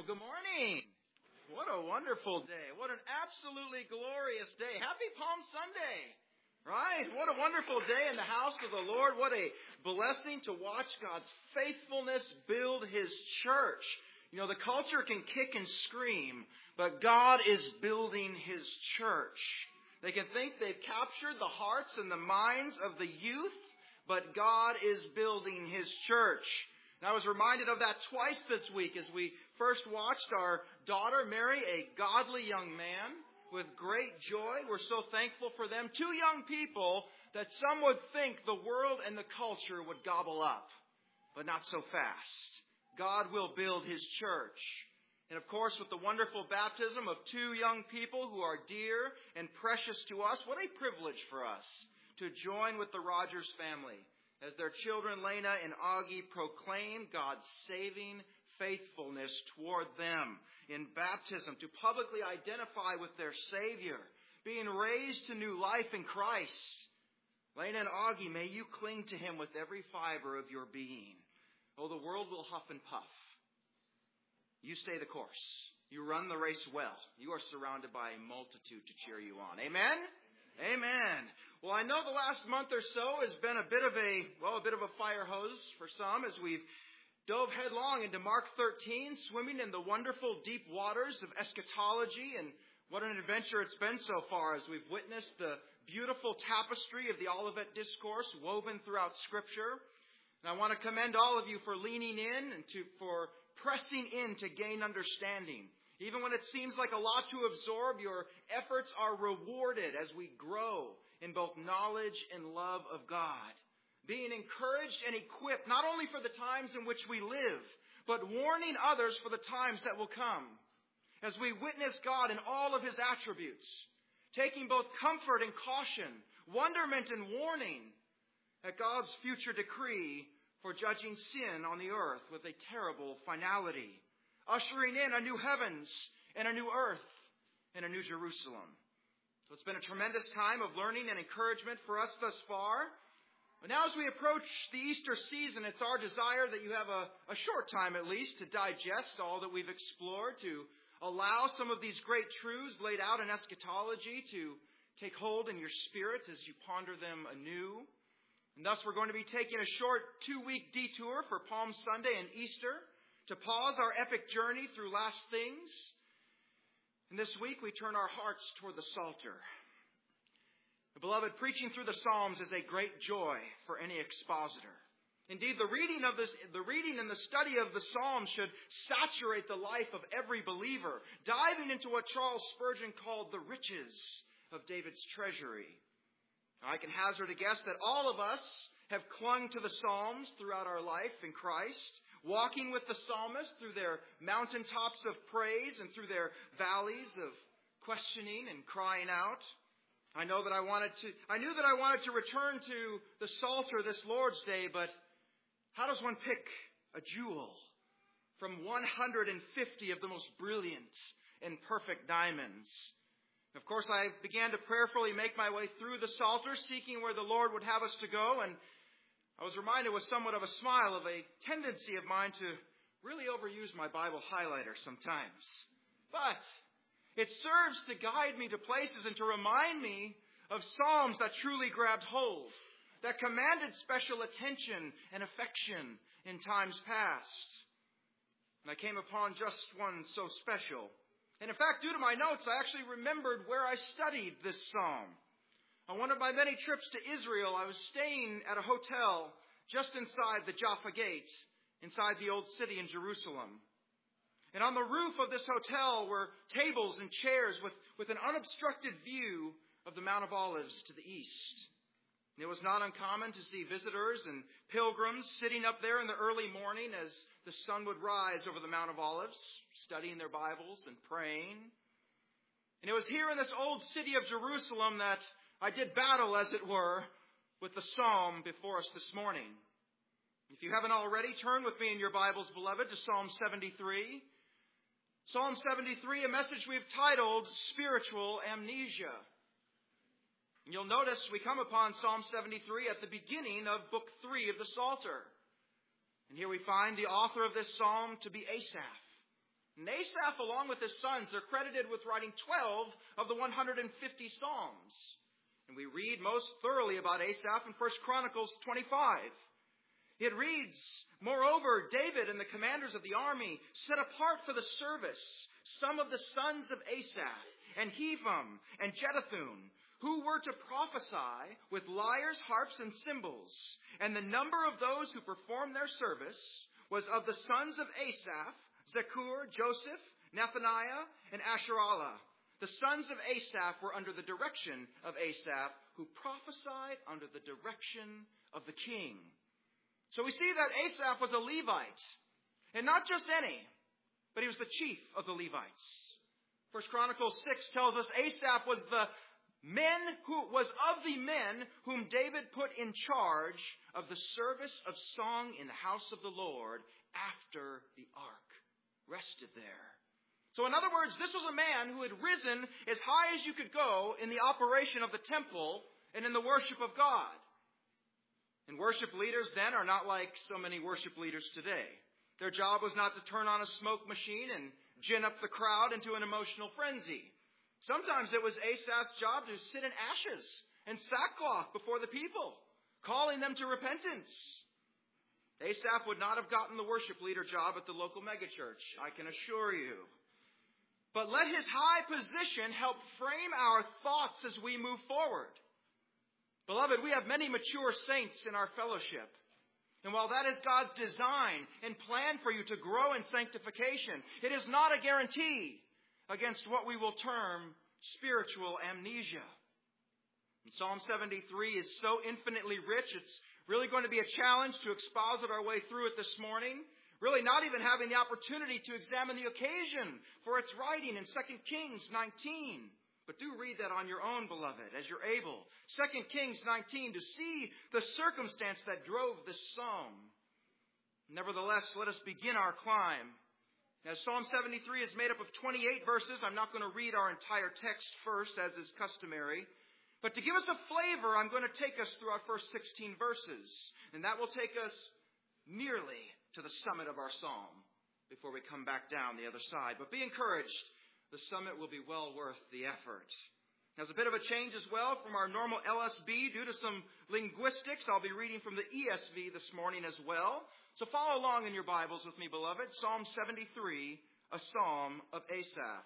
Well, good morning. What a wonderful day. What an absolutely glorious day. Happy Palm Sunday. Right? What a wonderful day in the house of the Lord. What a blessing to watch God's faithfulness build His church. You know, the culture can kick and scream, but God is building His church. They can think they've captured the hearts and the minds of the youth, but God is building His church. And I was reminded of that twice this week as we first watched our daughter marry a godly young man with great joy. We're so thankful for them. Two young people that some would think the world and the culture would gobble up, but not so fast. God will build His church. And of course, with the wonderful baptism of two young people who are dear and precious to us, what a privilege for us to join with the Rogers family as their children, Lena and Augie, proclaim God's saving faithfulness toward them in baptism, to publicly identify with their Savior, being raised to new life in Christ. Lena and Augie, may you cling to Him with every fiber of your being. Oh, the world will huff and puff. You stay the course. You run the race well. You are surrounded by a multitude to cheer you on. Amen? Amen. Well, I know the last month or so has been a bit of a fire hose for some as we've dove headlong into Mark 13, swimming in the wonderful deep waters of eschatology. And what an adventure it's been so far as we've witnessed the beautiful tapestry of the Olivet Discourse woven throughout Scripture. And I want to commend all of you for leaning in and for pressing in to gain understanding. Even when it seems like a lot to absorb, your efforts are rewarded as we grow in both knowledge and love of God. Being encouraged and equipped not only for the times in which we live, but warning others for the times that will come. As we witness God in all of His attributes, taking both comfort and caution, wonderment and warning at God's future decree for judging sin on the earth with a terrible finality, ushering in a new heavens and a new earth and a new Jerusalem. So it's been a tremendous time of learning and encouragement for us thus far. But now as we approach the Easter season, it's our desire that you have a short time at least to digest all that we've explored, to allow some of these great truths laid out in eschatology to take hold in your spirit as you ponder them anew. And thus we're going to be taking a short 2-week detour for Palm Sunday and Easter to pause our epic journey through last things. And this week we turn our hearts toward the Psalter. Beloved, preaching through the Psalms is a great joy for any expositor. Indeed, the reading and the study of the Psalms should saturate the life of every believer, diving into what Charles Spurgeon called the riches of David's treasury. I can hazard a guess that all of us have clung to the Psalms throughout our life in Christ, walking with the psalmist through their mountaintops of praise and through their valleys of questioning and crying out. I knew that I wanted to return to the Psalter this Lord's Day, but how does one pick a jewel from 150 of the most brilliant and perfect diamonds? Of course, I began to prayerfully make my way through the Psalter, seeking where the Lord would have us to go, and I was reminded with somewhat of a smile of a tendency of mine to really overuse my Bible highlighter sometimes. But it serves to guide me to places and to remind me of Psalms that truly grabbed hold, that commanded special attention and affection in times past. And I came upon just one so special. And in fact, due to my notes, I actually remembered where I studied this psalm. On one of my many trips to Israel, I was staying at a hotel just inside the Jaffa Gate, inside the old city in Jerusalem. And on the roof of this hotel were tables and chairs with an unobstructed view of the Mount of Olives to the east. And it was not uncommon to see visitors and pilgrims sitting up there in the early morning as the sun would rise over the Mount of Olives, studying their Bibles and praying. And it was here in this old city of Jerusalem that I did battle, as it were, with the psalm before us this morning. If you haven't already, turn with me in your Bibles, beloved, to Psalm 73. Psalm 73, a message we've titled Spiritual Amnesia. You'll notice we come upon Psalm 73 at the beginning of Book 3 of the Psalter. And here we find the author of this psalm to be Asaph. And Asaph, along with his sons, they're credited with writing 12 of the 150 Psalms. And we read most thoroughly about Asaph in 1 Chronicles 25. It reads, "Moreover, David and the commanders of the army set apart for the service some of the sons of Asaph, and Hepham, and Jeduthun, who were to prophesy with lyres, harps, and cymbals. And the number of those who performed their service was of the sons of Asaph, Zakur, Joseph, Nethaniah, and Asherallah. The sons of Asaph were under the direction of Asaph, who prophesied under the direction of the king." So we see that Asaph was a Levite, and not just any, but he was the chief of the Levites. 1 Chronicles 6 tells us Asaph was of the men whom David put in charge of the service of song in the house of the Lord after the ark rested there. So in other words, this was a man who had risen as high as you could go in the operation of the temple and in the worship of God. And worship leaders then are not like so many worship leaders today. Their job was not to turn on a smoke machine and gin up the crowd into an emotional frenzy. Sometimes it was Asaph's job to sit in ashes and sackcloth before the people, calling them to repentance. Asaph would not have gotten the worship leader job at the local megachurch, I can assure you. But let his high position help frame our thoughts as we move forward. Beloved, we have many mature saints in our fellowship. And while that is God's design and plan for you to grow in sanctification, it is not a guarantee against what we will term spiritual amnesia. And Psalm 73 is so infinitely rich, it's really going to be a challenge to exposit our way through it this morning. Really not even having the opportunity to examine the occasion for its writing in 2 Kings 19. But do read that on your own, beloved, as you're able. 2 Kings 19, to see the circumstance that drove this psalm. Nevertheless, let us begin our climb. Now, Psalm 73 is made up of 28 verses. I'm not going to read our entire text first, as is customary. But to give us a flavor, I'm going to take us through our first 16 verses. And that will take us nearly to the summit of our psalm before we come back down the other side. But be encouraged. The summit will be well worth the effort. There's a bit of a change as well from our normal LSB due to some linguistics. I'll be reading from the ESV this morning as well. So follow along in your Bibles with me, beloved. Psalm 73, a psalm of Asaph.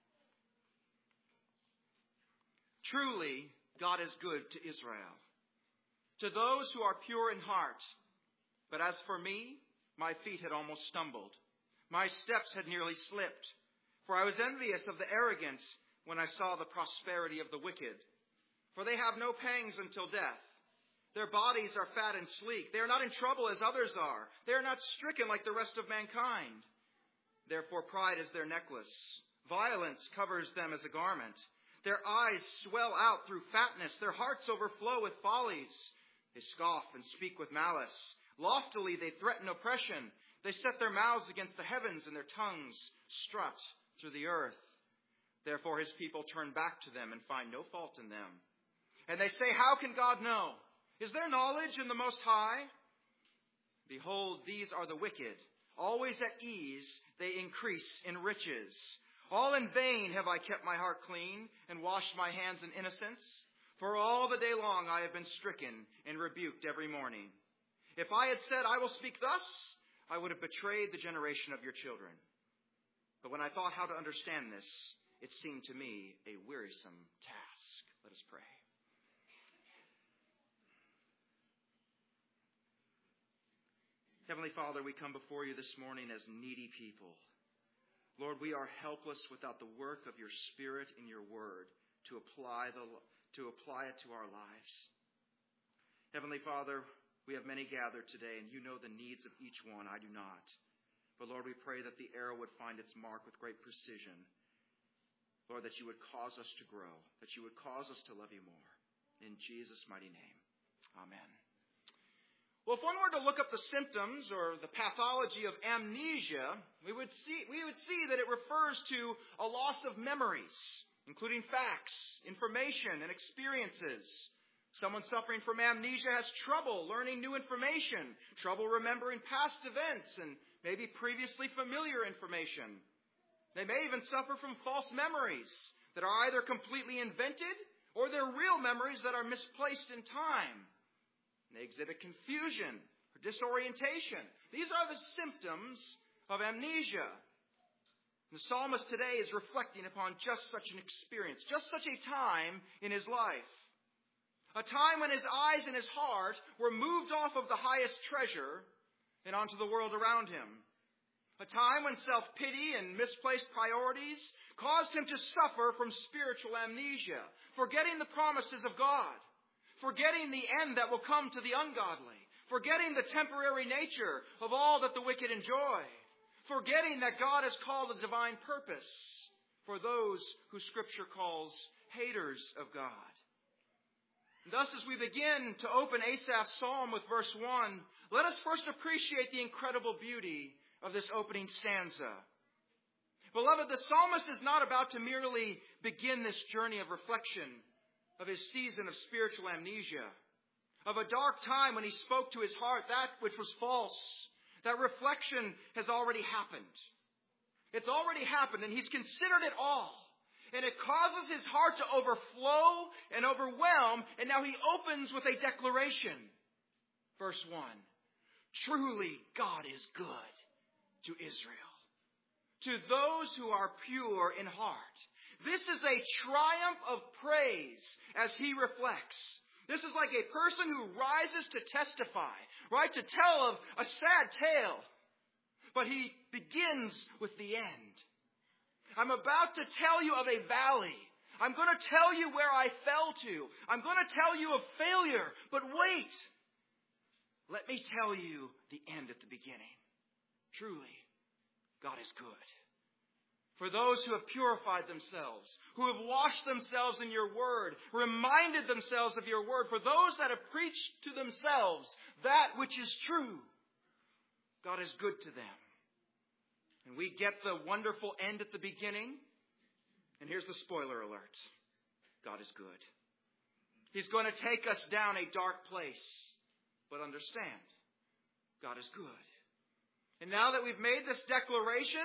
Truly, God is good to Israel, to those who are pure in heart. But as for me, my feet had almost stumbled. My steps had nearly slipped. For I was envious of the arrogant when I saw the prosperity of the wicked. For they have no pangs until death. Their bodies are fat and sleek. They are not in trouble as others are. They are not stricken like the rest of mankind. Therefore pride is their necklace. Violence covers them as a garment. Their eyes swell out through fatness. Their hearts overflow with follies. They scoff and speak with malice. Loftily they threaten oppression. They set their mouths against the heavens, and their tongues strut through the earth. Therefore his people turn back to them and find no fault in them. And they say, how can God know? Is there knowledge in the Most High? Behold, these are the wicked. Always at ease, they increase in riches. All in vain have I kept my heart clean and washed my hands in innocence. For all the day long I have been stricken and rebuked every morning. If I had said, I will speak thus, I would have betrayed the generation of your children. But when I thought how to understand this, it seemed to me a wearisome task. Let us pray. Heavenly Father, we come before you this morning as needy people. Lord, we are helpless without the work of your Spirit in your word to apply it to our lives. Heavenly Father, we have many gathered today, and you know the needs of each one. I do not. But Lord, we pray that the arrow would find its mark with great precision. Lord, that you would cause us to grow, that you would cause us to love you more. In Jesus' mighty name, amen. Well, if one were to look up the symptoms or the pathology of amnesia, we would see that it refers to a loss of memories, including facts, information, and experiences. Someone suffering from amnesia has trouble learning new information, trouble remembering past events, and maybe previously familiar information. They may even suffer from false memories that are either completely invented or they're real memories that are misplaced in time. They exhibit confusion or disorientation. These are the symptoms of amnesia. The psalmist today is reflecting upon just such an experience, just such a time in his life. A time when his eyes and his heart were moved off of the highest treasure and onto the world around him. A time when self-pity and misplaced priorities caused him to suffer from spiritual amnesia, forgetting the promises of God, forgetting the end that will come to the ungodly, forgetting the temporary nature of all that the wicked enjoy, forgetting that God has called a divine purpose for those who Scripture calls haters of God. Thus, as we begin to open Asaph's psalm with verse 1, let us first appreciate the incredible beauty of this opening stanza. Beloved, the psalmist is not about to merely begin this journey of reflection of his season of spiritual amnesia, of a dark time when he spoke to his heart that which was false. That reflection has already happened. It's already happened, and he's considered it all. And it causes his heart to overflow and overwhelm, and now he opens with a declaration. Verse 1, truly God is good to Israel, to those who are pure in heart. This is a triumph of praise as he reflects. This is like a person who rises to testify, right? To tell of a sad tale. But he begins with the end. I'm about to tell you of a valley. I'm going to tell you where I fell to. I'm going to tell you of failure. But wait. Let me tell you the end at the beginning. Truly, God is good. For those who have purified themselves, who have washed themselves in your word, reminded themselves of your word, for those that have preached to themselves that which is true, God is good to them. And we get the wonderful end at the beginning. And here's the spoiler alert. God is good. He's going to take us down a dark place. But understand, God is good. And now that we've made this declaration,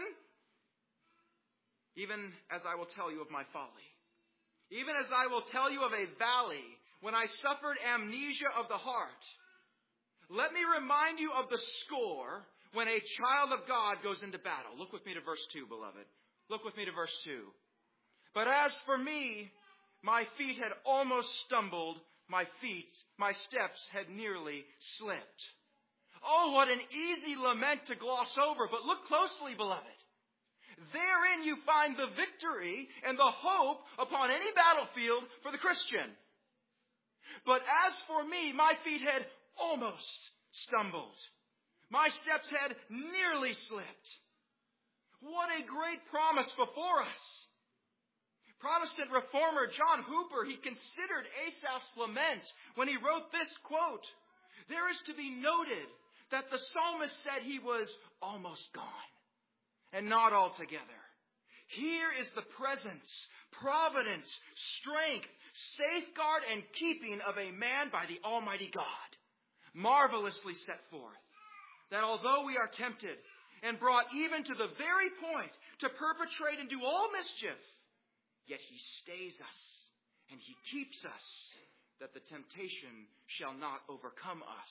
even as I will tell you of my folly, even as I will tell you of a valley when I suffered amnesia of the heart, let me remind you of the score when a child of God goes into battle. Look with me to verse 2, beloved. Look with me to verse 2. But as for me, my feet had almost stumbled. My steps had nearly slipped. Oh, what an easy lament to gloss over. But look closely, beloved. Therein you find the victory and the hope upon any battlefield for the Christian. But as for me, my feet had almost stumbled. My steps had nearly slipped. What a great promise before us. Protestant reformer John Hooper, he considered Asaph's lament when he wrote this quote. There is to be noted that the psalmist said he was almost gone and not altogether. Here is the presence, providence, strength, safeguard, and keeping of a man by the Almighty God, marvelously set forth. That although we are tempted and brought even to the very point to perpetrate and do all mischief, yet He stays us and He keeps us, that the temptation shall not overcome us.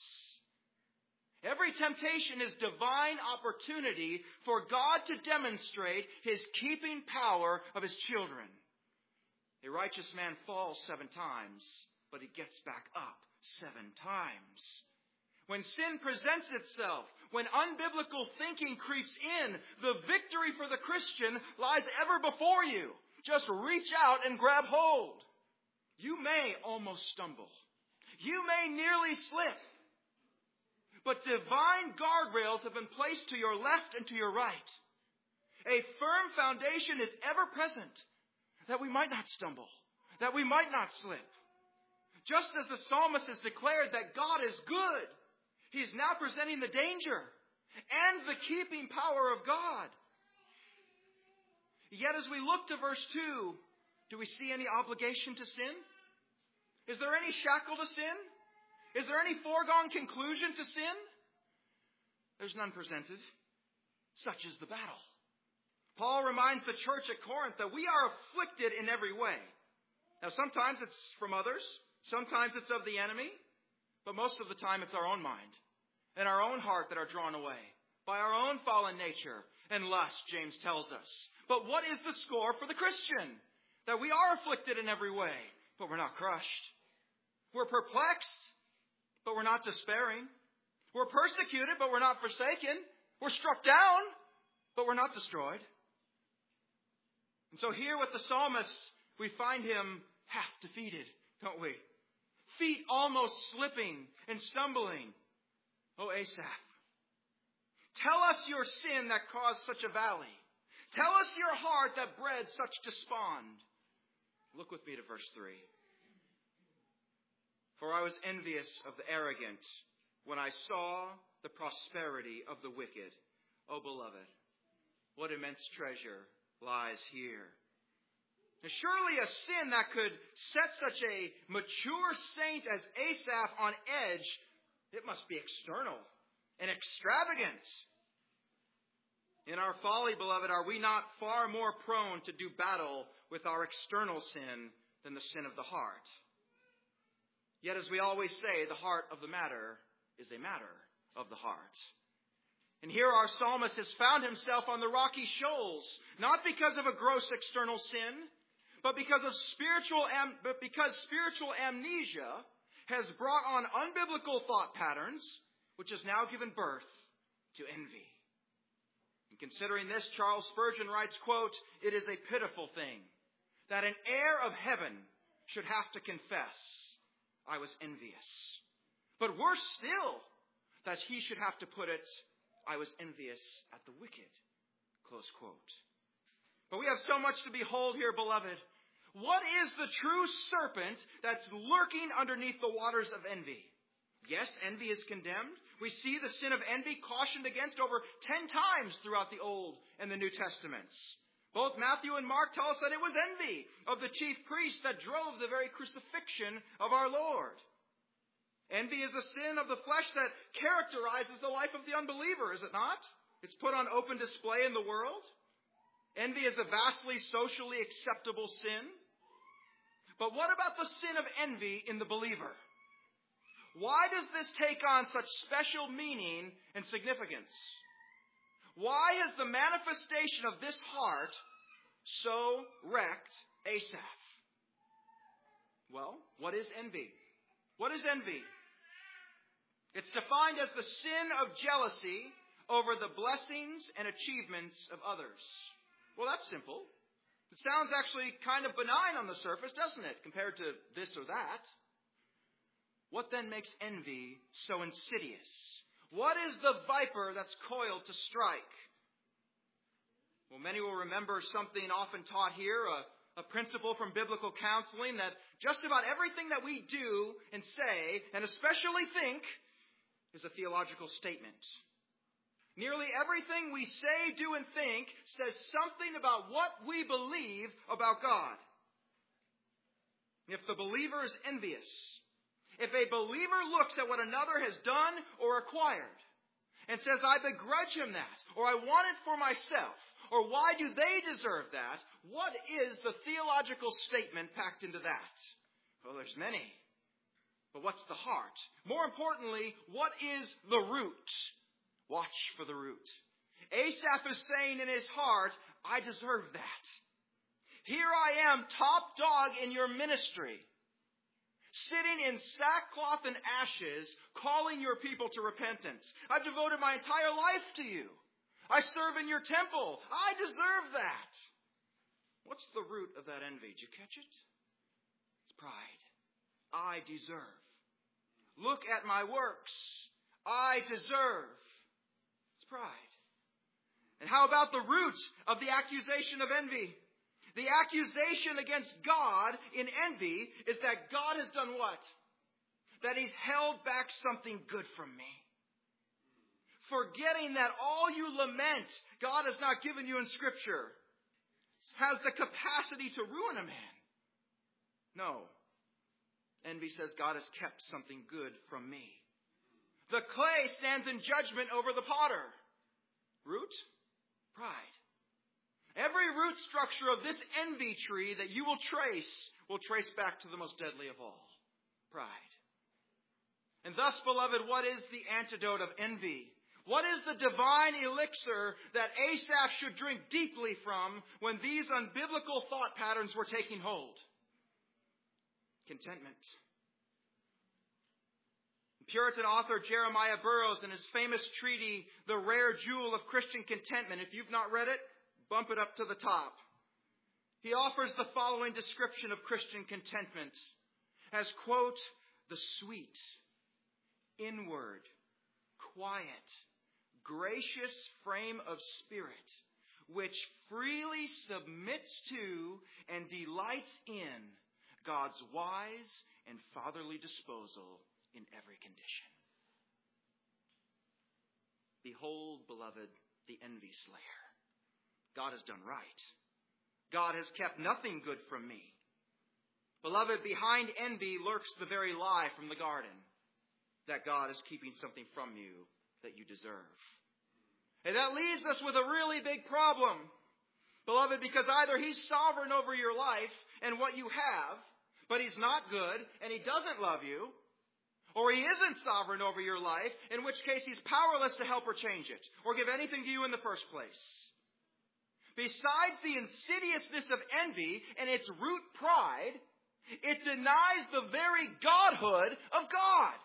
Every temptation is divine opportunity for God to demonstrate His keeping power of His children. A righteous man falls 7 times, but he gets back up 7 times. When sin presents itself, when unbiblical thinking creeps in, the victory for the Christian lies ever before you. Just reach out and grab hold. You may almost stumble. You may nearly slip. But divine guardrails have been placed to your left and to your right. A firm foundation is ever present that we might not stumble, that we might not slip. Just as the psalmist has declared that God is good, He's now presenting the danger and the keeping power of God. Yet as we look to verse 2, do we see any obligation to sin? Is there any shackle to sin? Is there any foregone conclusion to sin? There's none presented. Such is the battle. Paul reminds the church at Corinth that we are afflicted in every way. Now, sometimes it's from others. Sometimes it's of the enemy. But most of the time it's our own mind and our own heart that are drawn away by our own fallen nature and lust, James tells us. But what is the score for the Christian? That we are afflicted in every way, but we're not crushed. We're perplexed, but we're not despairing. We're persecuted, but we're not forsaken. We're struck down, but we're not destroyed. And so here with the psalmist, we find him half defeated, don't we? Feet almost slipping and stumbling. Oh, Asaph, tell us your sin that caused such a valley. Tell us your heart that bred such despond. Look with me to verse 3. For I was envious of the arrogant when I saw the prosperity of the wicked. O beloved, what immense treasure lies here. Now, surely a sin that could set such a mature saint as Asaph on edge, it must be external and extravagant. In our folly, beloved, are we not far more prone to do battle with our external sin than the sin of the heart? Yet, as we always say, the heart of the matter is a matter of the heart. And here our psalmist has found himself on the rocky shoals, not because of a gross external sin, but because spiritual amnesia has brought on unbiblical thought patterns, which has now given birth to envy. And considering this, Charles Spurgeon writes, quote, "It is a pitiful thing that an heir of heaven should have to confess, I was envious. But worse still, that he should have to put it, I was envious at the wicked." Close quote. But we have so much to behold here, beloved. What is the true serpent that's lurking underneath the waters of envy? Yes, envy is condemned. We see the sin of envy cautioned against over 10 times throughout the Old and the New Testaments. Both Matthew and Mark tell us that it was envy of the chief priests that drove the very crucifixion of our Lord. Envy is a sin of the flesh that characterizes the life of the unbeliever, is it not? It's put on open display in the world. Envy is a vastly socially acceptable sin. But what about the sin of envy in the believer? Why does this take on such special meaning and significance? Why has the manifestation of this heart so wrecked Asaph? Well, what is envy? What is envy? It's defined as the sin of jealousy over the blessings and achievements of others. Well, that's simple. It sounds actually kind of benign on the surface, doesn't it, compared to this or that? What then makes envy so insidious? What is the viper that's coiled to strike? Well, many will remember something often taught here, a principle from biblical counseling, that just about everything that we do and say, and especially think, is a theological statement. Nearly everything we say, do, and think says something about what we believe about God. If the believer is envious, if a believer looks at what another has done or acquired and says, I begrudge him that, or I want it for myself, or why do they deserve that, what is the theological statement packed into that? Well, there's many. But what's the heart? More importantly, what is the root? Watch for the root. Asaph is saying in his heart, I deserve that. Here I am, top dog in your ministry, sitting in sackcloth and ashes, calling your people to repentance. I've devoted my entire life to you. I serve in your temple. I deserve that. What's the root of that envy? Did you catch it? It's pride. I deserve. Look at my works. I deserve. It's pride. And how about the root of the accusation of envy? The accusation against God in envy is that God has done what? That He's held back something good from me. Forgetting that all you lament God has not given you in Scripture has the capacity to ruin a man. No. Envy says God has kept something good from me. The clay stands in judgment over the potter. Root? Pride. Every root structure of this envy tree that you will trace back to the most deadly of all, pride. And thus, beloved, what is the antidote of envy? What is the divine elixir that Asaph should drink deeply from when these unbiblical thought patterns were taking hold? Contentment. Puritan author Jeremiah Burroughs, in his famous treatise, The Rare Jewel of Christian Contentment, if you've not read it, bump it up to the top. He offers the following description of Christian contentment as, quote, the sweet, inward, quiet, gracious frame of spirit, which freely submits to and delights in God's wise and fatherly disposal in every condition. Behold, beloved, the envy slayer. God has done right. God has kept nothing good from me. Beloved, behind envy lurks the very lie from the garden, that God is keeping something from you that you deserve. And that leaves us with a really big problem, beloved, because either He's sovereign over your life and what you have, but He's not good and He doesn't love you, or He isn't sovereign over your life, in which case He's powerless to help or change it, or give anything to you in the first place. Besides the insidiousness of envy and its root pride, it denies the very godhood of God.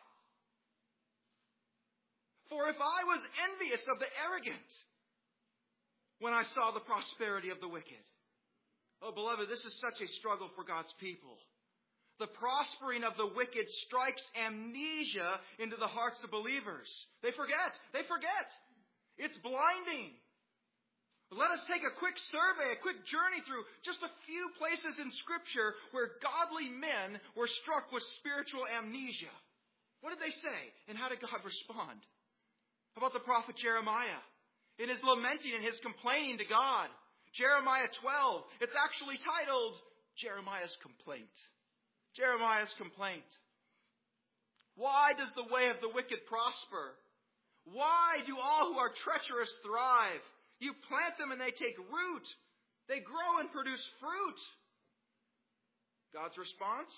For if I was envious of the arrogant when I saw the prosperity of the wicked. Oh, beloved, this is such a struggle for God's people. The prospering of the wicked strikes amnesia into the hearts of believers. They forget. It's blinding. Let us take a quick survey, a quick journey through just a few places in Scripture where godly men were struck with spiritual amnesia. What did they say? And how did God respond? How about the prophet Jeremiah? In his lamenting and his complaining to God. Jeremiah 12. It's actually titled Jeremiah's Complaint. Jeremiah's Complaint. Why does the way of the wicked prosper? Why do all who are treacherous thrive? You plant them and they take root. They grow and produce fruit. God's response?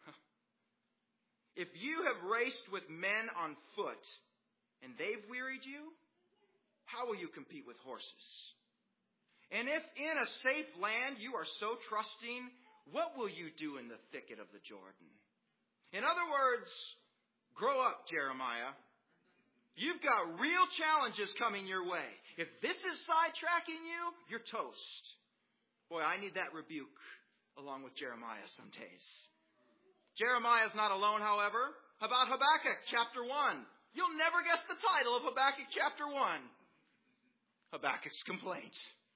If you have raced with men on foot and they've wearied you, how will you compete with horses? And if in a safe land you are so trusting, what will you do in the thicket of the Jordan? In other words, grow up, Jeremiah. You've got real challenges coming your way. If this is sidetracking you, you're toast. Boy, I need that rebuke along with Jeremiah some days. Jeremiah is not alone, however. How about Habakkuk chapter 1? You'll never guess the title of Habakkuk chapter 1. Habakkuk's complaint.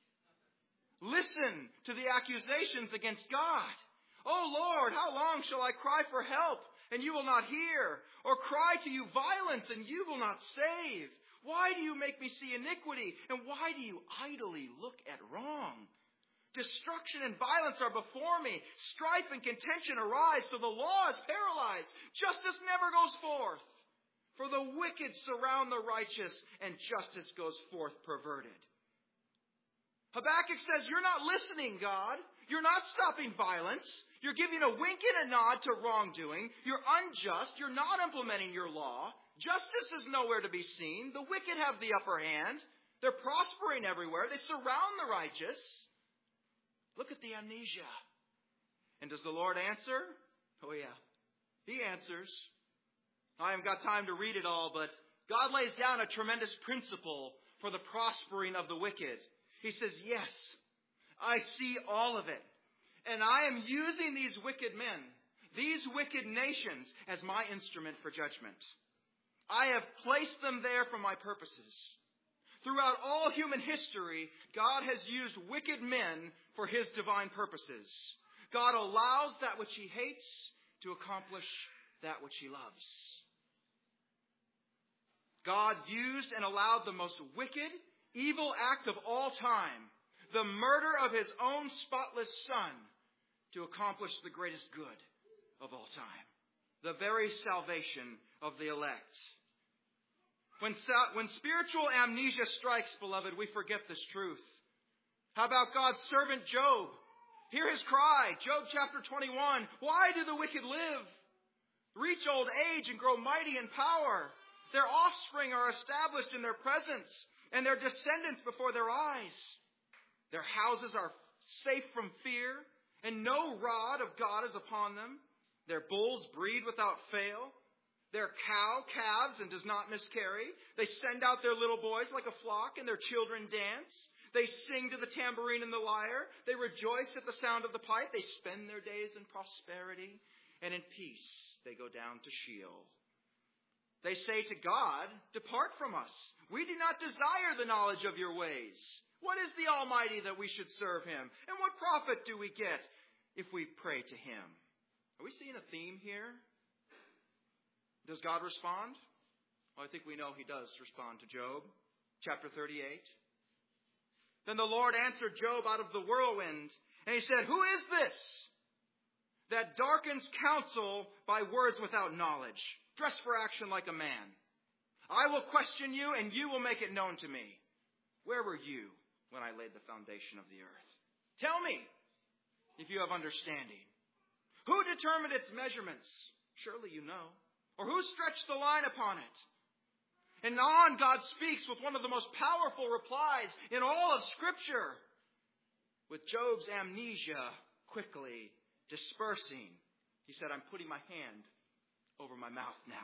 Listen to the accusations against God. Oh Lord, how long shall I cry for help, and you will not hear? Or cry to you violence, and you will not save? Why do you make me see iniquity, and why do you idly look at wrong? Destruction and violence are before me. Strife and contention arise, so the law is paralyzed. Justice never goes forth. For the wicked surround the righteous, and justice goes forth perverted. Habakkuk says, you're not listening, God. You're not stopping violence. You're giving a wink and a nod to wrongdoing. You're unjust. You're not implementing your law. Justice is nowhere to be seen. The wicked have the upper hand. They're prospering everywhere. They surround the righteous. Look at the amnesia. And does the Lord answer? Oh yeah, He answers. I haven't got time to read it all, but God lays down a tremendous principle for the prospering of the wicked. He says, yes, I see all of it. And I am using these wicked men, these wicked nations, as my instrument for judgment. I have placed them there for my purposes. Throughout all human history, God has used wicked men for His divine purposes. God allows that which He hates to accomplish that which He loves. God used and allowed the most wicked, evil act of all time, the murder of His own spotless Son, to accomplish the greatest good of all time, the very salvation of the elect. When spiritual amnesia strikes, beloved, we forget this truth. How about God's servant Job? Hear his cry, Job chapter 21. Why do the wicked live? Reach old age and grow mighty in power. Their offspring are established in their presence, and their descendants before their eyes. Their houses are safe from fear, and no rod of God is upon them. Their bulls breed without fail. Their cow calves and does not miscarry. They send out their little boys like a flock, and their children dance. They sing to the tambourine and the lyre. They rejoice at the sound of the pipe. They spend their days in prosperity, and in peace they go down to Sheol. They say to God, depart from us. We do not desire the knowledge of your ways. What is the Almighty that we should serve him? And what profit do we get if we pray to him? Are we seeing a theme here? Does God respond? Well, I think we know he does respond to Job. Chapter 38. Then the Lord answered Job out of the whirlwind, and he said, who is this that darkens counsel by words without knowledge? Dress for action like a man. I will question you, and you will make it known to me. Where were you when I laid the foundation of the earth? Tell me, if you have understanding. Who determined its measurements? Surely you know. Or who stretched the line upon it? And on God speaks with one of the most powerful replies in all of Scripture, with Job's amnesia quickly dispersing. He said, I'm putting my hand over my mouth now.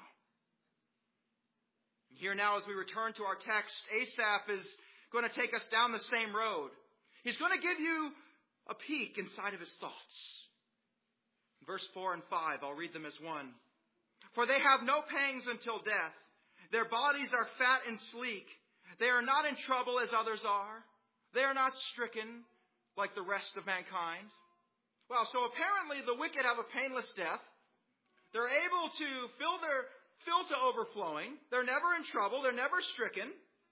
And here now, as we return to our text, Asaph is going to take us down the same road. He's going to give you a peek inside of his thoughts. Verse 4 and 5, I'll read them as one. For they have no pangs until death. Their bodies are fat and sleek. They are not in trouble as others are. They are not stricken like the rest of mankind. Well, so apparently the wicked have a painless death. They're able to fill to overflowing. They're never in trouble. They're never stricken.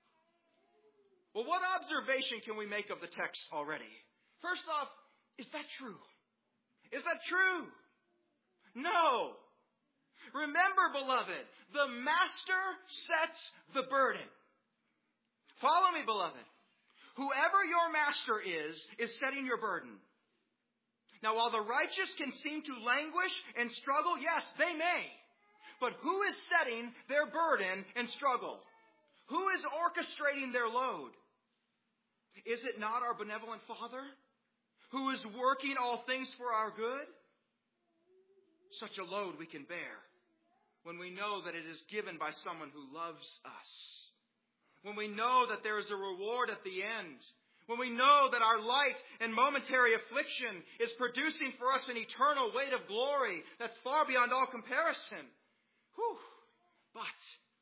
Well, what observation can we make of the text already? First off, is that true? Is that true? No. Remember, beloved, the master sets the burden. Follow me, beloved. Whoever your master is setting your burden. Now, while the righteous can seem to languish and struggle, yes, they may. But who is setting their burden and struggle? Who is orchestrating their load? Is it not our benevolent Father who is working all things for our good? Such a load we can bear when we know that it is given by someone who loves us. When we know that there is a reward at the end. When we know that our light and momentary affliction is producing for us an eternal weight of glory that's far beyond all comparison. Whew. But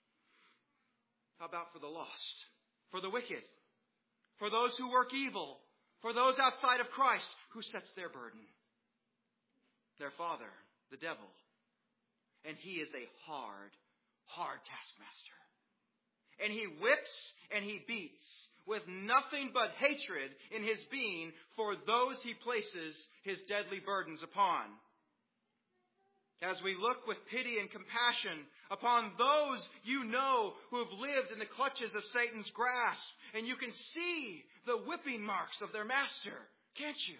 how about for the lost? For the wicked? For those who work evil? For those outside of Christ? Who sets their burden? Their father, the devil. And he is a hard taskmaster. And he whips and he beats with nothing but hatred in his being for those he places his deadly burdens upon. As we look with pity and compassion upon those you know who have lived in the clutches of Satan's grasp, and you can see the whipping marks of their master, can't you?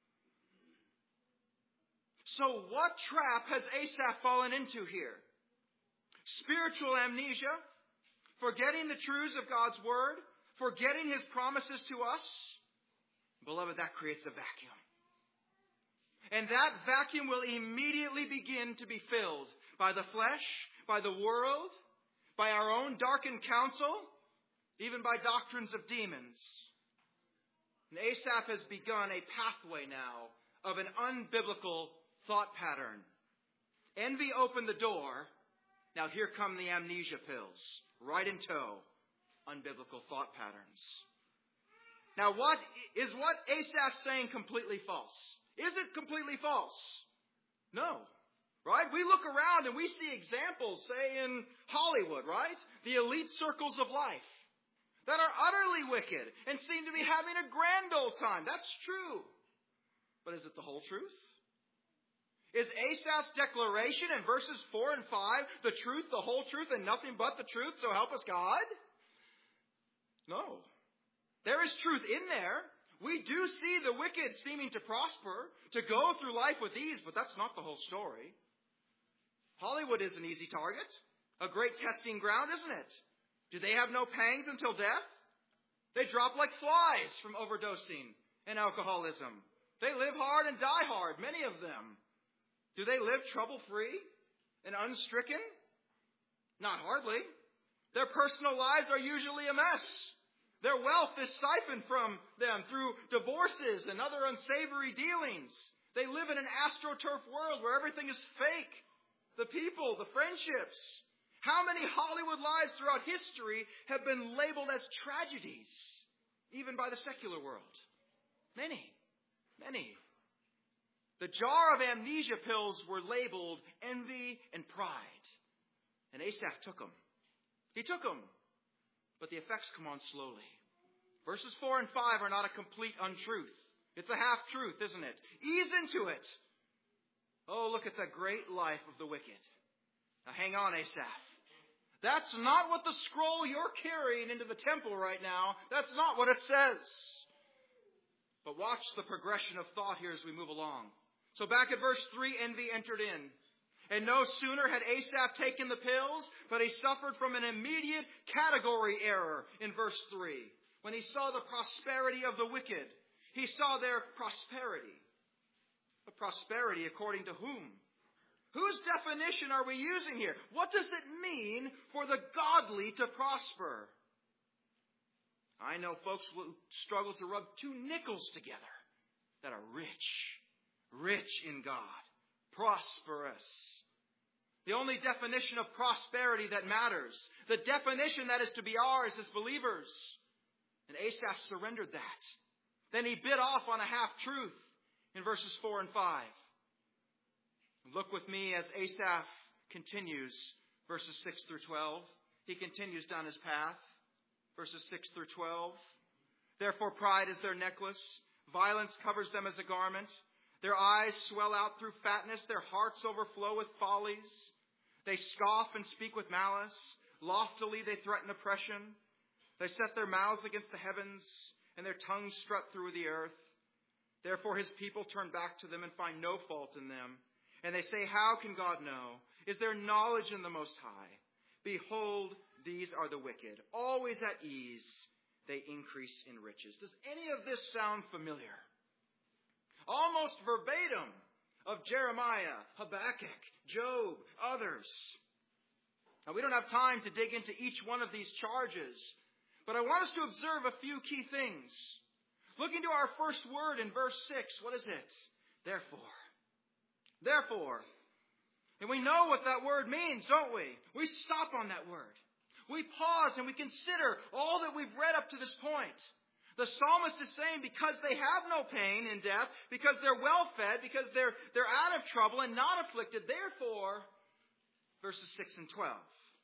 So what trap has Asaph fallen into here? Spiritual amnesia? Forgetting the truths of God's Word? Forgetting His promises to us? Beloved, that creates a vacuum. And that vacuum will immediately begin to be filled by the flesh, by the world, by our own darkened counsel, even by doctrines of demons. And Asaph has begun a pathway now of an unbiblical thought pattern. Envy opened the door. Now here come the amnesia pills. Right in tow. Unbiblical thought patterns. Now what Asaph saying completely false? Is it completely false? No. Right? We look around and we see examples, say in Hollywood, right? The elite circles of life that are utterly wicked and seem to be having a grand old time. That's true. But is it the whole truth? Is Asaph's declaration in verses 4 and 5 the truth, the whole truth, and nothing but the truth, so help us God? No. There is truth in there. We do see the wicked seeming to prosper, to go through life with ease, but that's not the whole story. Hollywood is an easy target, a great testing ground, isn't it? Do they have no pangs until death? They drop like flies from overdosing and alcoholism. They live hard and die hard, many of them. Do they live trouble-free and unstricken? Not hardly. Their personal lives are usually a mess. Their wealth is siphoned from them through divorces and other unsavory dealings. They live in an astroturf world where everything is fake. The people, the friendships. How many Hollywood lives throughout history have been labeled as tragedies, even by the secular world? Many. The jar of amnesia pills were labeled envy and pride. And Asaph took them. He took them. But the effects come on slowly. Verses 4 and 5 are not a complete untruth. It's a half-truth, isn't it? Ease into it. Oh, look at the great life of the wicked. Now hang on, Asaph. That's not what the scroll you're carrying into the temple right now. That's not what it says. But watch the progression of thought here as we move along. So back at verse 3, envy entered in. And no sooner had Asaph taken the pills, but he suffered from an immediate category error in verse 3. When he saw the prosperity of the wicked, he saw their prosperity. But prosperity according to whom? Whose definition are we using here? What does it mean for the godly to prosper? I know folks will struggle to rub two nickels together that are rich in God, prosperous. The only definition of prosperity that matters, the definition that is to be ours as believers. And Asaph surrendered that. Then he bit off on a half-truth in verses 4 and 5. Look with me as Asaph continues verses 6 through 12. He continues down his path. Verses 6 through 12. Therefore pride is their necklace. Violence covers them as a garment. Their eyes swell out through fatness. Their hearts overflow with follies. They scoff and speak with malice. Loftily they threaten oppression. They set their mouths against the heavens, and their tongues strut through the earth. Therefore his people turn back to them and find no fault in them. And they say, how can God know? Is there knowledge in the Most High? Behold, these are the wicked. Always at ease, they increase in riches. Does any of this sound familiar? Almost verbatim of Jeremiah, Habakkuk, Job, others. Now, we don't have time to dig into each one of these charges, but I want us to observe a few key things. Looking to our first word in verse 6, what is it? Therefore. And we know what that word means, don't we? We stop on that word. We pause and we consider all that we've read up to this point. The psalmist is saying because they have no pain in death, because they're well fed, because they're out of trouble and not afflicted, therefore, verses 6 and 12.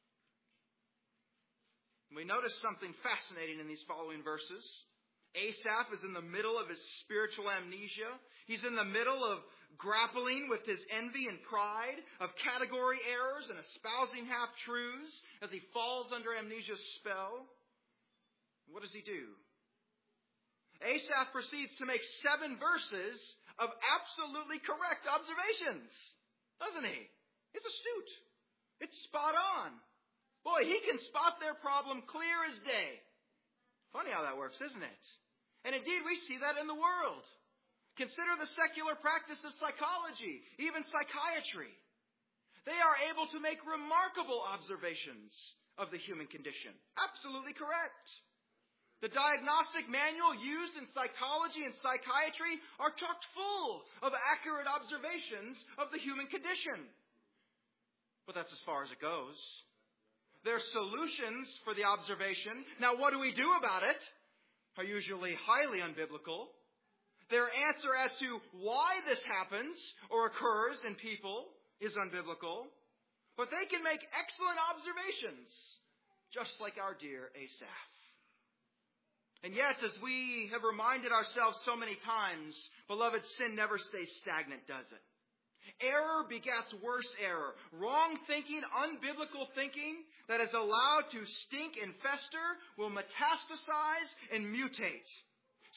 We notice something fascinating in these following verses. Asaph is in the middle of his spiritual amnesia. He's in the middle of grappling with his envy and pride, of category errors and espousing half-truths as he falls under amnesia's spell. What does he do? Asaph proceeds to make 7 verses of absolutely correct observations, doesn't he? It's astute. It's spot on. Boy, he can spot their problem clear as day. Funny how that works, isn't it? And indeed, we see that in the world. Consider the secular practice of psychology, even psychiatry. They are able to make remarkable observations of the human condition. Absolutely correct. The diagnostic manual used in psychology and psychiatry are chock full of accurate observations of the human condition. But that's as far as it goes. Their solutions for the observation, now what do we do about it, are usually highly unbiblical. Their answer as to why this happens or occurs in people is unbiblical. But they can make excellent observations, just like our dear Asaph. And yet, as we have reminded ourselves so many times, beloved, sin never stays stagnant, does it? Error begets worse error. Wrong thinking, unbiblical thinking that is allowed to stink and fester will metastasize and mutate.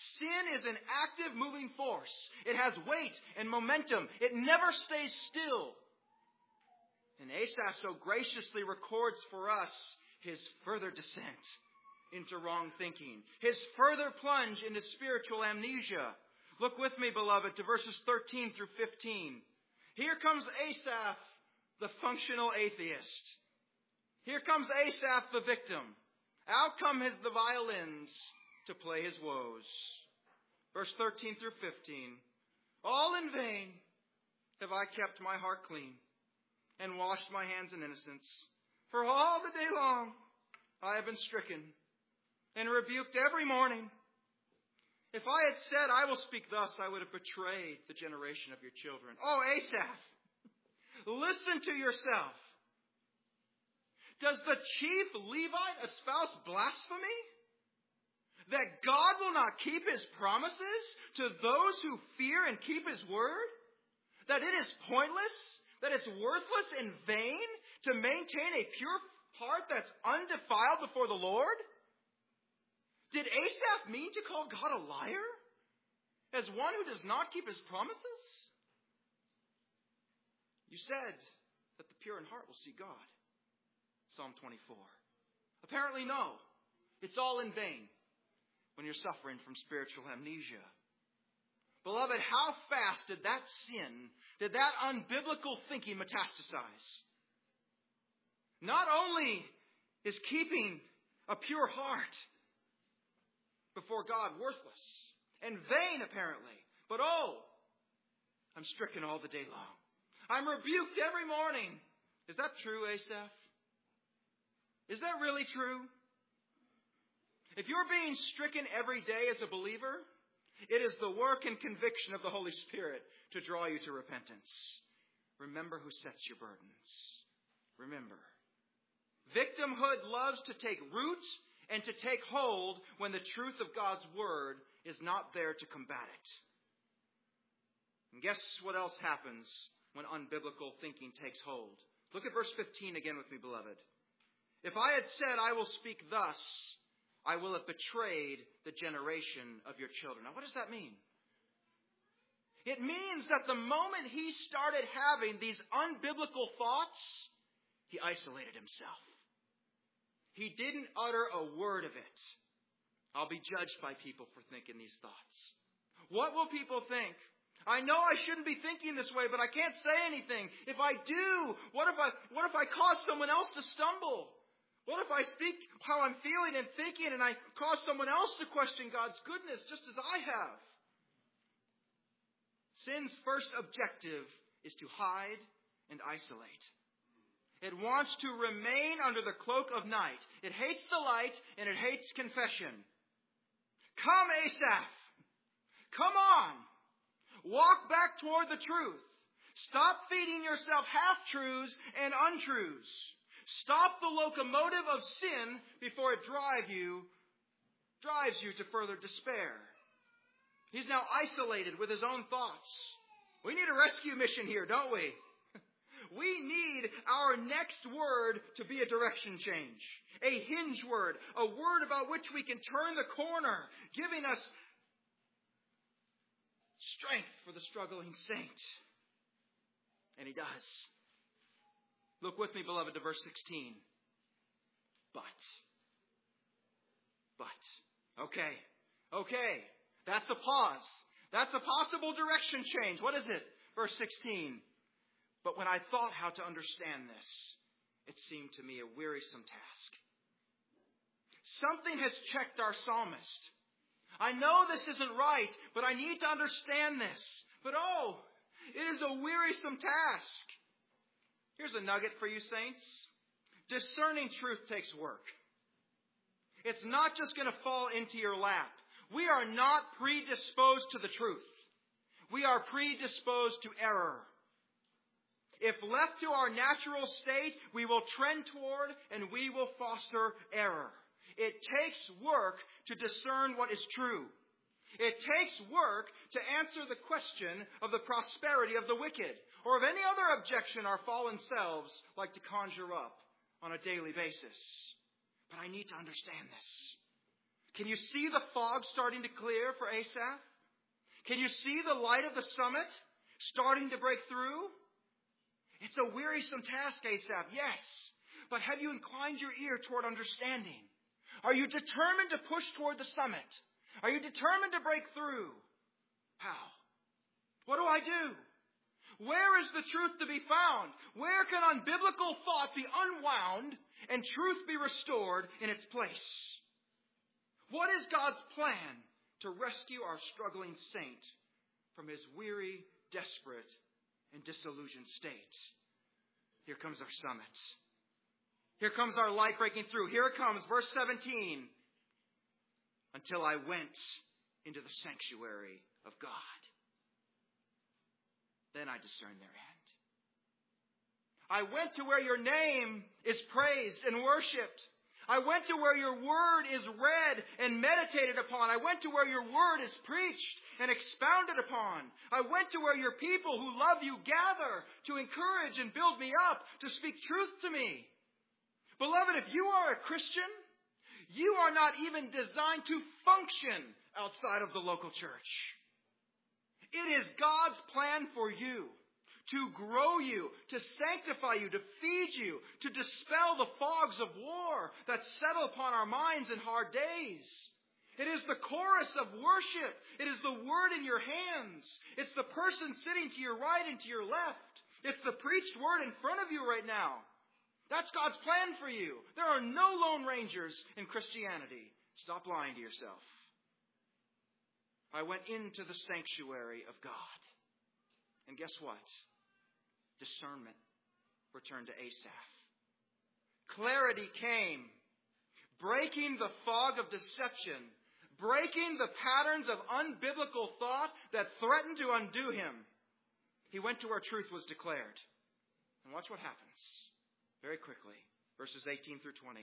Sin is an active moving force. It has weight and momentum. It never stays still. And Asaph so graciously records for us his further descent into wrong thinking, his further plunge into spiritual amnesia. Look with me, beloved, to verses 13 through 15. Here comes Asaph, the functional atheist. Here comes Asaph, the victim. Out come the violins to play his woes. Verse 13 through 15. All in vain have I kept my heart clean and washed my hands in innocence. For all the day long I have been stricken and rebuked every morning. If I had said, I will speak thus, I would have betrayed the generation of your children. Oh, Asaph, listen to yourself. Does the chief Levite espouse blasphemy? That God will not keep His promises to those who fear and keep His word? That it is pointless? That it's worthless and vain to maintain a pure heart that's undefiled before the Lord? Did Asaph mean to call God a liar? As one who does not keep His promises? You said that the pure in heart will see God. Psalm 24. Apparently no. It's all in vain when you're suffering from spiritual amnesia. Beloved, how fast did that sin, did that unbiblical thinking metastasize? Not only is keeping a pure heart before God worthless and vain apparently, but I'm stricken all the day long. I'm rebuked every morning. Is that true, Asaph? Is that really true? If you're being stricken every day as a believer, it is the work and conviction of the Holy Spirit to draw you to repentance. Remember who sets your burdens. Remember. Victimhood loves to take root and to take hold when the truth of God's Word is not there to combat it. And guess what else happens when unbiblical thinking takes hold? Look at verse 15 again with me, beloved. If I had said, I will speak thus, I will have betrayed the generation of your children. Now, what does that mean? It means that the moment he started having these unbiblical thoughts, he isolated himself. He didn't utter a word of it. I'll be judged by people for thinking these thoughts. What will people think? I know I shouldn't be thinking this way, but I can't say anything. If I do, what if I cause someone else to stumble? What if I speak how I'm feeling and thinking and I cause someone else to question God's goodness just as I have? Sin's first objective is to hide and isolate. It wants to remain under the cloak of night. It hates the light and it hates confession. Come, Asaph. Come on. Walk back toward the truth. Stop feeding yourself half-truths and untruths. Stop the locomotive of sin before it drives you to further despair. He's now isolated with his own thoughts. We need a rescue mission here, don't we? We need our next word to be a direction change, a hinge word, a word about which we can turn the corner, giving us strength for the struggling saint. And he does. Look with me, beloved, to verse 16. But. Okay. That's a pause. That's a possible direction change. What is it? Verse 16. But when I thought how to understand this, it seemed to me a wearisome task. Something has checked our psalmist. I know this isn't right, but I need to understand this. But it is a wearisome task. Here's a nugget for you, saints. Discerning truth takes work. It's not just going to fall into your lap. We are not predisposed to the truth. We are predisposed to error. If left to our natural state, we will trend toward and we will foster error. It takes work to discern what is true. It takes work to answer the question of the prosperity of the wicked, or of any other objection our fallen selves like to conjure up on a daily basis. But I need to understand this. Can you see the fog starting to clear for Asaph? Can you see the light of the summit starting to break through? It's a wearisome task, Asaph, yes. But have you inclined your ear toward understanding? Are you determined to push toward the summit? Are you determined to break through? How? What do I do? Where is the truth to be found? Where can unbiblical thought be unwound and truth be restored in its place? What is God's plan to rescue our struggling saint from his weary, desperate, and disillusioned state? Here comes our summit. Here comes our light breaking through. Here it comes, verse 17. Until I went into the sanctuary of God. Then I discerned their end. I went to where your name is praised and worshipped. I went to where your word is read and meditated upon. I went to where your word is preached and expounded upon. I went to where your people who love you gather to encourage and build me up, to speak truth to me. Beloved, if you are a Christian, you are not even designed to function outside of the local church. It is God's plan for you to grow you, to sanctify you, to feed you, to dispel the fogs of war that settle upon our minds in hard days. It is the chorus of worship. It is the word in your hands. It's the person sitting to your right and to your left. It's the preached word in front of you right now. That's God's plan for you. There are no lone rangers in Christianity. Stop lying to yourself. I went into the sanctuary of God. And guess what? Discernment returned to Asaph. Clarity came, breaking the fog of deception, breaking the patterns of unbiblical thought that threatened to undo him. He went to where truth was declared. And watch what happens very quickly. Verses 18 through 20.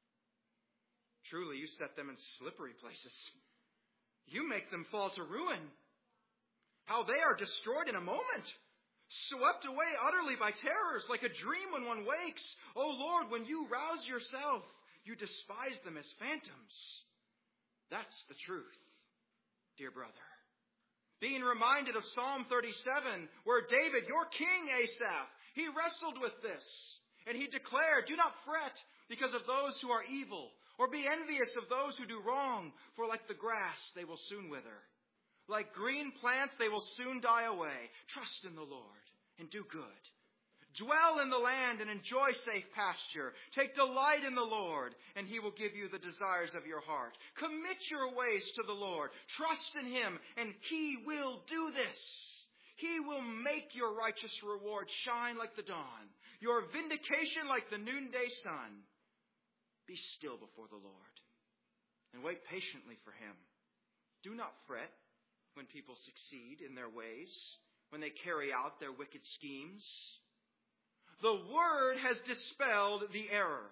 Truly, you set them in slippery places. You make them fall to ruin. How they are destroyed in a moment. Swept away utterly by terrors, like a dream when one wakes. O Lord, when you rouse yourself, you despise them as phantoms. That's the truth, dear brother. Being reminded of Psalm 37, where David, your king Asaph, he wrestled with this. And he declared, do not fret because of those who are evil, or be envious of those who do wrong, for like the grass, they will soon wither. Like green plants, they will soon die away. Trust in the Lord and do good. Dwell in the land and enjoy safe pasture. Take delight in the Lord, and He will give you the desires of your heart. Commit your ways to the Lord. Trust in Him, and He will do this. He will make your righteous reward shine like the dawn, your vindication like the noonday sun. Be still before the Lord and wait patiently for Him. Do not fret when people succeed in their ways, when they carry out their wicked schemes. The Word has dispelled the error.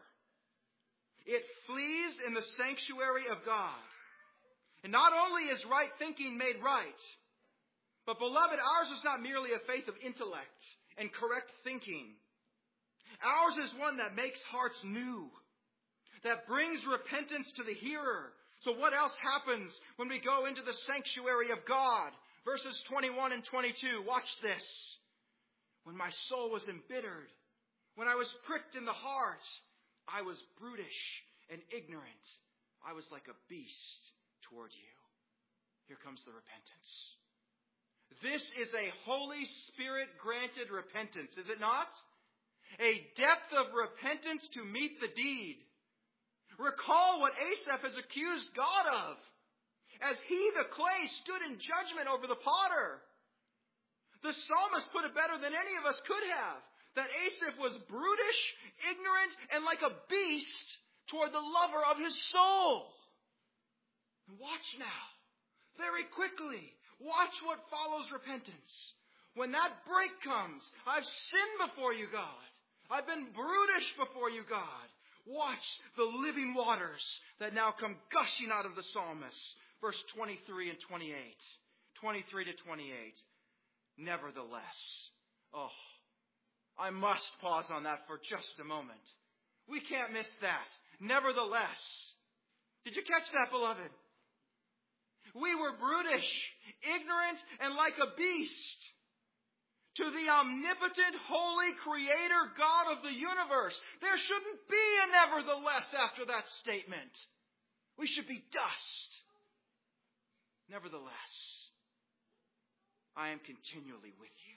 It flees in the sanctuary of God. And not only is right thinking made right, but beloved, ours is not merely a faith of intellect and correct thinking. Ours is one that makes hearts new, that brings repentance to the hearer. So what else happens when we go into the sanctuary of God? Verses 21 and 22. Watch this. When my soul was embittered, when I was pricked in the heart, I was brutish and ignorant. I was like a beast toward you. Here comes the repentance. This is a Holy Spirit granted repentance, is it not? A depth of repentance to meet the deed. Recall what Asaph has accused God of, as he, the clay, stood in judgment over the potter. The psalmist put it better than any of us could have, that Asaph was brutish, ignorant, and like a beast toward the lover of his soul. And watch now, very quickly, watch what follows repentance. When that break comes, I've sinned before you, God. I've been brutish before you, God. Watch the living waters that now come gushing out of the psalmist. Verse 23 and 28. 23 to 28. Nevertheless. Oh, I must pause on that for just a moment. We can't miss that. Nevertheless. Did you catch that, beloved? We were brutish, ignorant, and like a beast to the omnipotent, holy Creator God of the universe. There shouldn't be a nevertheless after that statement. We should be dust. Nevertheless, I am continually with you.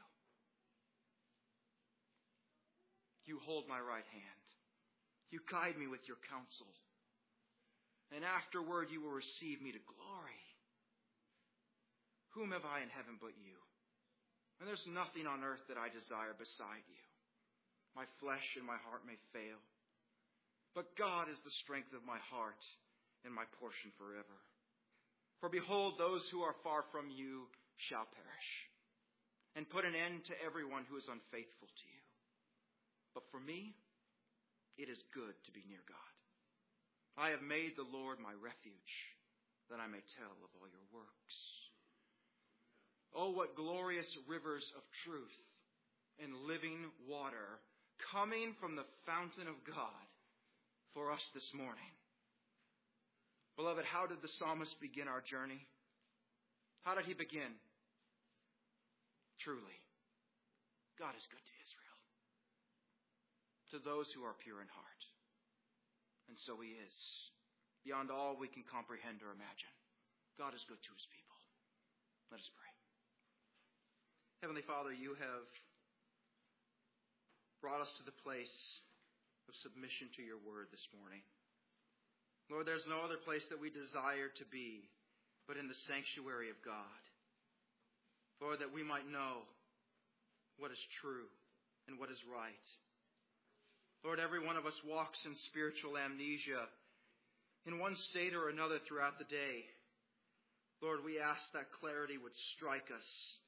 You hold my right hand. You guide me with your counsel. And afterward you will receive me to glory. Whom have I in heaven but you? And there's nothing on earth that I desire beside you. My flesh and my heart may fail, but God is the strength of my heart and my portion forever. For behold, those who are far from you shall perish, and put an end to everyone who is unfaithful to you. But for me, it is good to be near God. I have made the Lord my refuge, that I may tell of all your works. Oh, what glorious rivers of truth and living water coming from the fountain of God for us this morning. Beloved, how did the psalmist begin our journey? How did he begin? Truly, God is good to Israel, to those who are pure in heart. And so He is, beyond all we can comprehend or imagine. God is good to His people. Let us pray. Heavenly Father, You have brought us to the place of submission to Your word this morning. Lord, there's no other place that we desire to be but in the sanctuary of God. Lord, that we might know what is true and what is right. Lord, every one of us walks in spiritual amnesia in one state or another throughout the day. Lord, we ask that clarity would strike us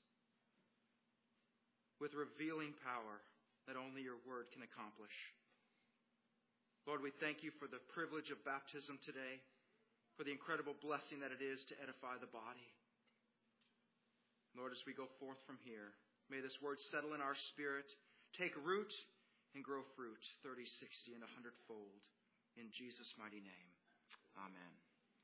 with revealing power that only Your word can accomplish. Lord, we thank You for the privilege of baptism today, for the incredible blessing that it is to edify the body. Lord, as we go forth from here, may this word settle in our spirit, take root, and grow fruit 30, 60, and 100-fold. In Jesus' mighty name, amen.